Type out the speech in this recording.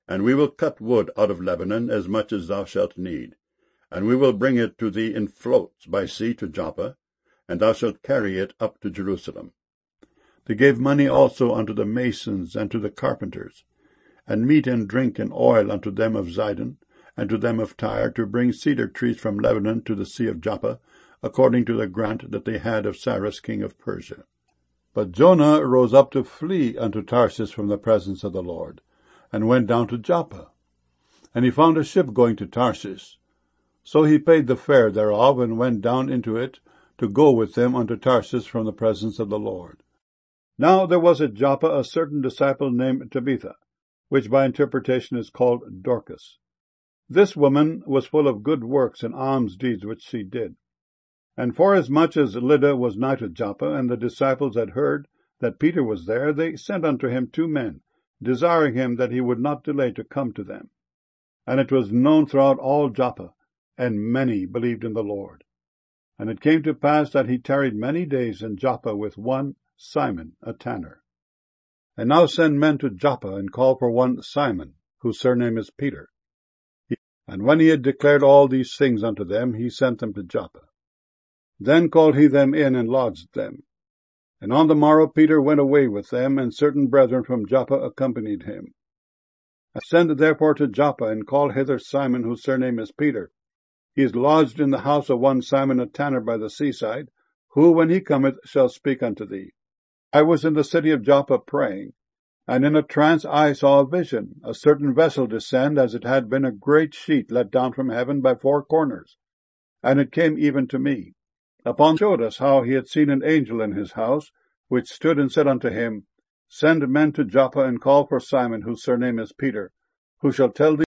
And we will cut wood out of Lebanon as much as thou shalt need, and we will bring it to thee in floats by sea to Joppa, and thou shalt carry it up to Jerusalem. They gave money also unto the masons and to the carpenters, and meat and drink and oil unto them of Zidon, and to them of Tyre, to bring cedar trees from Lebanon to the sea of Joppa, according to the grant that they had of Cyrus king of Persia. But Jonah rose up to flee unto Tarsus from the presence of the Lord, and went down to Joppa. And he found a ship going to Tarsus. So he paid the fare thereof, and went down into it, to go with them unto Tarsus from the presence of the Lord. Now there was at Joppa a certain disciple named Tabitha, which by interpretation is called Dorcas. This woman was full of good works and alms deeds which she did. And forasmuch as Lydda was nigh to Joppa, and the disciples had heard that Peter was there, they sent unto him 2 men, desiring him that he would not delay to come to them. And it was known throughout all Joppa, and many believed in the Lord. And it came to pass that he tarried many days in Joppa with one Simon, a tanner. And now send men to Joppa, and call for one Simon, whose surname is Peter. And when he had declared all these things unto them, he sent them to Joppa. Then called he them in, and lodged them. And on the morrow Peter went away with them, and certain brethren from Joppa accompanied him. Send therefore to Joppa, and call hither Simon, whose surname is Peter. He is lodged in the house of one Simon a tanner by the seaside, who, when he cometh, shall speak unto thee. I was in the city of Joppa praying, and in a trance I saw a vision, a certain vessel descend, as it had been a great sheet let down from heaven by 4 corners. And it came even to me. Upon showed us how he had seen an angel in his house, which stood and said unto him, Send men to Joppa, and call for Simon, whose surname is Peter, who shall tell thee